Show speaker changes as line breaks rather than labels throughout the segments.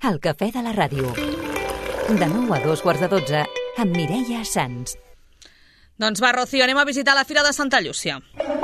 El cafè de la ràdio. De 9 a 2:15 amb Mireia Sans.
Doncs va, Rocío, anem a visitar la Fira de Santa Llúcia.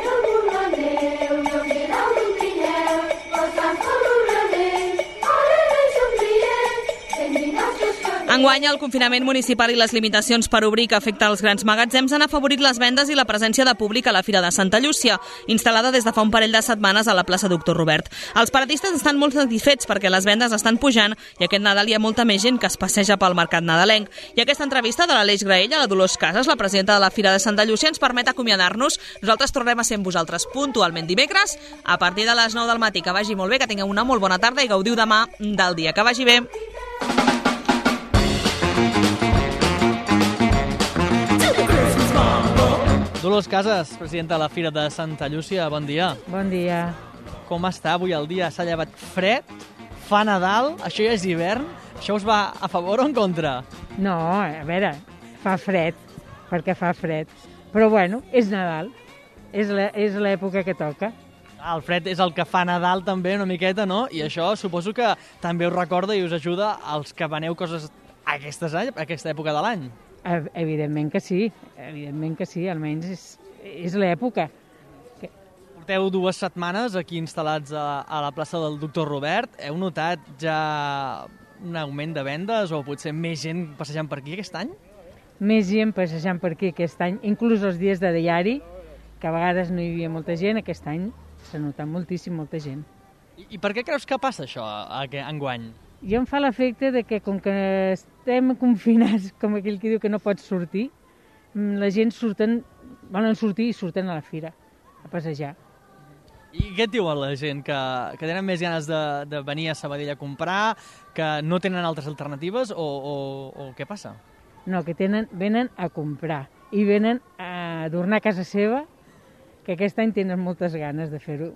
Enguany, el confinament municipal i les limitacions per obrir que afecta els grans magatzems han afavorit les vendes i la presència de públic a la Fira de Santa Llúcia, instal·lada des de fa un parell de setmanes a la plaça Doctor Robert. Els paradistes estan molt satisfets perquè les vendes estan pujant i aquest Nadal hi ha molta més gent que es passeja pel mercat nadalenc. I aquesta entrevista de l'Aleix Graella, la Dolors Casas, la presidenta de la Fira de Santa Llúcia, ens permet acomiadar-nos. Nosaltres tornem a ser amb vosaltres puntualment dimecres a partir de les 9 del matí. Que vagi molt bé, que tingueu una molt bona tarda i gaudiu demà del dia. Que vagi bé.
Dolors Casas, presidenta de la Fira de Santa Llúcia, bon dia.
Bon dia.
Com està avui el dia? S'ha llevat fred, fa Nadal, això ja és hivern, això us va a favor o en contra?
No, a veure, fa fred, perquè fa fred. Però bueno, és Nadal, és l'època que toca.
El fred és el que fa Nadal també una miqueta, no? I això suposo que també us recorda i us ajuda als que veneu coses a aquesta època de l'any.
Evidentment que sí, almenys és l'època.
Porteu 2 setmanes aquí instal·lats a la plaça del Doctor Robert. Heu notat ja un augment de vendes o potser més gent passejant per aquí aquest any?
Més gent passejant per aquí aquest any, inclús els dies de diari, que a vegades no hi havia molta gent, aquest any s'ha notat moltíssim, molta gent.
I per què creus que passa això enguany?
Jo em fa l'efecte de que com que estem confinats, com aquell que diu que no pots sortir, la gent volen sortir i surten a la fira, a passejar.
I què et diuen la gent? Que tenen més ganes de venir a Sabadell a comprar, que no tenen altres alternatives o què passa?
No, que venen a comprar i venen a adornar casa seva, que aquest any tenen moltes ganes de fer-ho.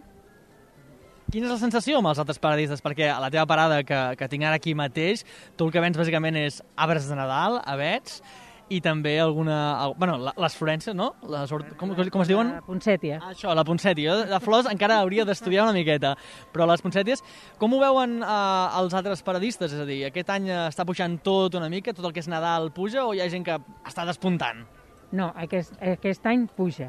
Quina és la sensació amb els altres paradistes? Perquè a la teva parada, que tinc ara aquí mateix, tu el que vens bàsicament és arbres de Nadal, avets, i també les florències, no? Com es diuen?
La poncètia.
Això, la poncètia. De flors encara hauria d'estudiar una miqueta, però les poncèties, com ho veuen els altres paradistes? És a dir, aquest any està pujant tot una mica, tot el que és Nadal puja, o hi ha gent que està despuntant?
No, aquest any puja.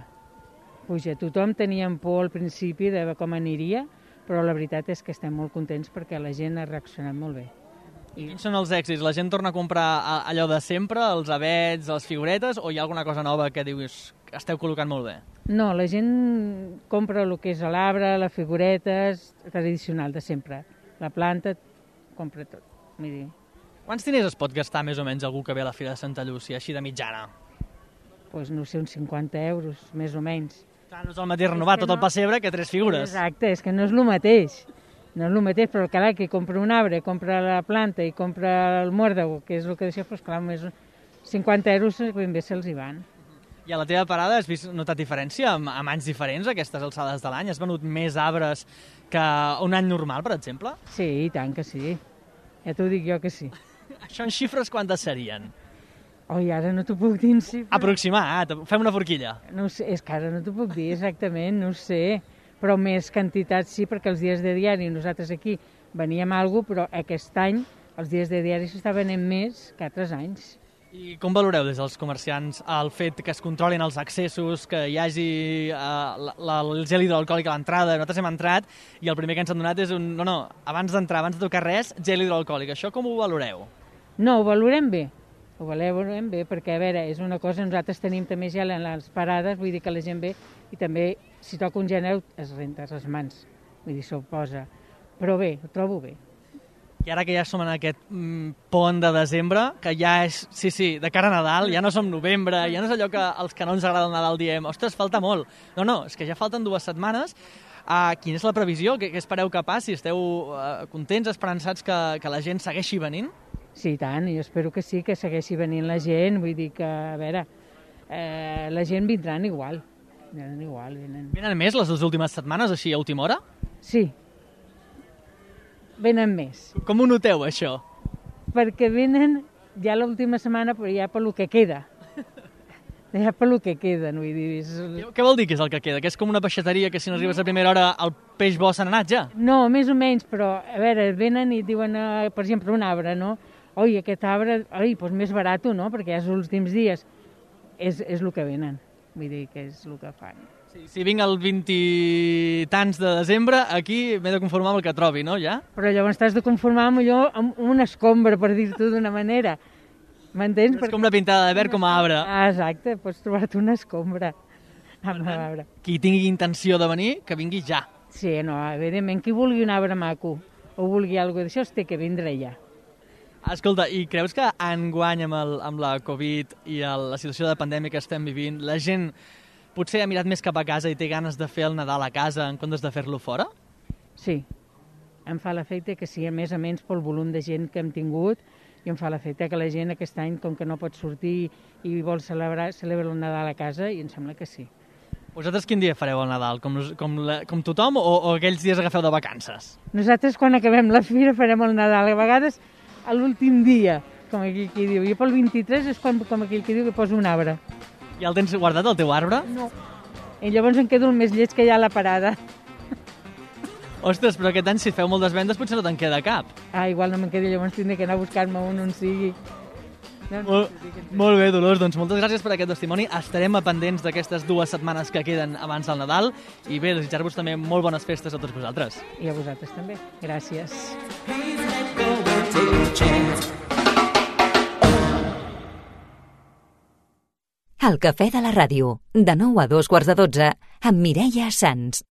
Tothom teníem por al principi de com aniria, però la veritat és que estem molt contents perquè la gent ha reaccionat molt bé.
I quins són els èxits? La gent torna a comprar allò de sempre, els avets, les figuretes, o hi ha alguna cosa nova que dius que esteu col·locant molt bé?
No, la gent compra el que és l'arbre, les figuretes, tradicional de sempre. La planta, compra tot.
Quants diners es pot gastar més o menys algú que ve a la Fira de Santa Llúcia, així de mitjana?
Doncs no sé, uns 50 euros, més o menys.
No és el mateix renovar tot el pessebre que 3 figures.
Exacte, és que no és el mateix. No és el mateix, però clar, que compra un arbre, compra la planta i compra el muérdago, que és el que deixa, doncs clar, més 50 euros ben bé se'ls hi van.
I a la teva parada has notat diferència amb anys diferents a aquestes alçades de l'any? Has venut més arbres que un any normal, per exemple?
Sí, i tant que sí. Ja t'ho dic jo que sí.
Això en xifres quantes serien?
Oi, ara no t'ho puc dir en xifres.
Aproximat, fem una forquilla.
No ho sé, és que ara no t'ho puc dir exactament, no ho sé. Però més quantitat sí, perquè els dies de diari nosaltres aquí veníem alguna cosa, però aquest any els dies de diari s'està venent més que altres anys.
I com valoreu des dels comerciants el fet que es controlin els accessos, que hi hagi el gel hidroalcohòlic a l'entrada? Nosaltres hem entrat i el primer que ens han donat és abans d'entrar, abans de tocar res, gel hidroalcohòlic. Això com ho valoreu?
No, ho valorem bé. Ho valorem bé perquè, a veure, és una cosa, nosaltres tenim també gel en les parades, vull dir que la gent ve i també, si toca un gel, es renta les mans, vull dir, s'ho posa. Però bé, ho trobo bé.
I ara que ja som en aquest pont de desembre, que ja és, sí, de cara a Nadal, ja no som novembre, ja no és allò que els que no ens agrada el Nadal diem, ostres, falta molt. No, és que ja falten 2 setmanes. Quina és la previsió? Què espereu que passi? Esteu contents, esperançats que la gent segueixi venint?
Sí, i tant, jo espero que sí, que segueixi venint la gent, vull dir que, a veure, la gent vindran igual.
Venen més les 2 últimes setmanes, així a última hora?
Sí, venen més.
Com ho noteu, això?
Perquè venen ja l'última setmana, però ja pel que queda. Ja pel que queden, vull dir...
Què vol dir que és el que queda? Que és com una peixateria que si no arribes a primera hora el peix bo s'ha anat ja?
No, més o menys, però, a veure, venen i diuen, per exemple, un arbre, no? Oi, aquest arbre, doncs més barat, no? Perquè ja és els últims dies. És el que venen, vull dir que és el que fan.
Sí, si vinc el 20 i tants de desembre, aquí m'he de conformar amb el que trobi, no, ja?
Però llavors t'has de conformar amb una escombra, per dir-t'ho d'una manera. M'entens?
És com la pintada de verd com a arbre.
Ah, exacte, pots trobar-te una escombra amb l'arbre.
Qui tingui intenció de venir, que vingui ja.
Sí, no, evidentment, qui vulgui un arbre maco o vulgui alguna d'això, té que vindre ja.
Escolta, i creus que enguany amb la Covid i la situació de pandèmia que estem vivint, la gent potser ha mirat més cap a casa i té ganes de fer el Nadal a casa en comptes de fer-lo fora?
Sí, em fa l'efecte que sí, a més pel volum de gent que hem tingut, i em fa l'efecte que la gent aquest any, com que no pot sortir i vol celebra el Nadal a casa, i em sembla que sí.
Vosaltres quin dia fareu el Nadal? Com tothom o aquells dies agafeu de vacances?
Nosaltres quan acabem la fira farem el Nadal, a vegades a l'últim dia, com aquell que diu. I pel 23 és quan, com aquell que diu, que poso un arbre.
Ja el tens guardat, el teu arbre?
No. I llavors em quedo el més lleig que hi ha a la parada.
Ostres, però aquest any si feu moltes vendes potser no te'n queda cap.
Ah, igual no me'n quedi, llavors tindré que anar a buscar-me un on sigui.
Molt bé, Dolors, doncs moltes gràcies per aquest testimoni. Estarem pendents d'aquestes 2 setmanes que queden abans del Nadal i bé, desitjar-vos també molt bones festes a tots vosaltres.
I a vosaltres també. Gràcies.
El cafè de la ràdio, de 9 a 2 quarts de 12, amb Mireia Sans.